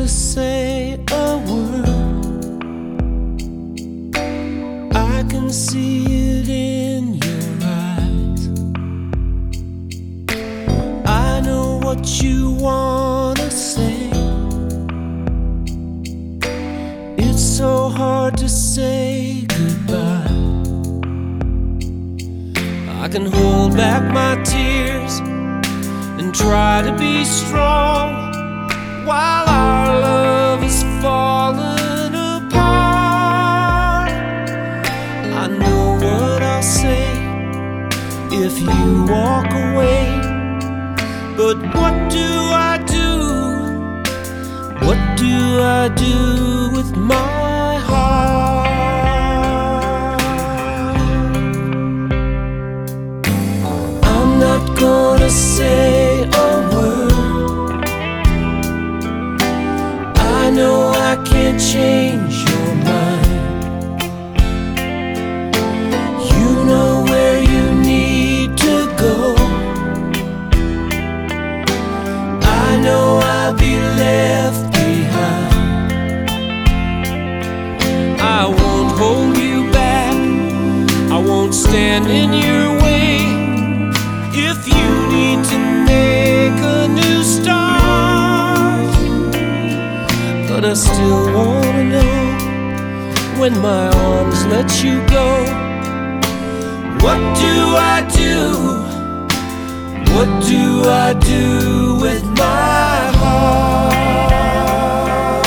to say a word. I can see it in your eyes. I know what you wanna say. It's so hard to say goodbye. I can hold back my tears and try to be strong while our love is falling apart. I know what I'll say if you walk away, but what do I do? What do I do with my heart? I'm not gonna say a word. I know I can't change your mind. You know where you need to go. I know I'll be left behind. I won't hold you back. I won't stand in your way. If you need to make a new start, but I still wanna know, when my arms let you go, what do I do? What do I do with my heart?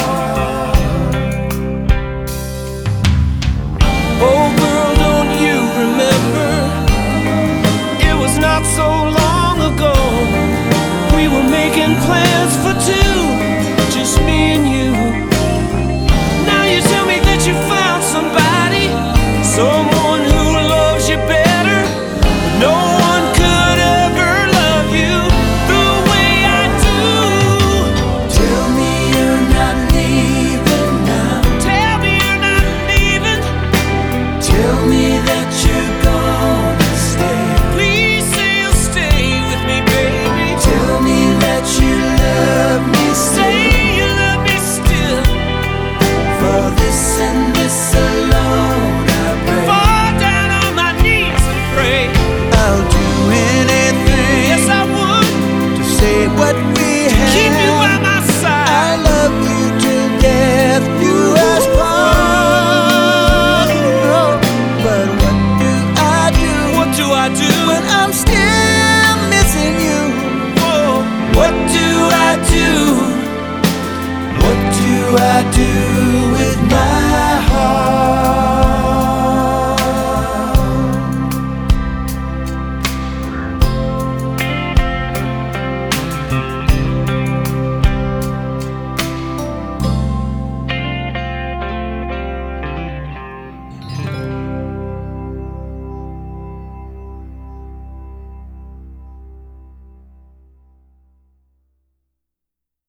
Oh girl, don't you remember? It was not so long ago. We were making plans for two, just me and you. Now you tell me that you found somebody, someone who loves you better. No one could ever love you the way I do. Tell me you're not leaving now. Tell me you're not leaving. Tell me that you're gonna stay. Please say you'll stay with me, baby. Tell me that you love me still. Say you love me still. For this and this alone I pray. Fall down on my knees and pray. I'll do anything, Yes, I would. to say what we have. Keep you by my I side. love you to death, you as part. But what do I do What do I do? when I'm still missing you? Oh, what do I do? What do I do with my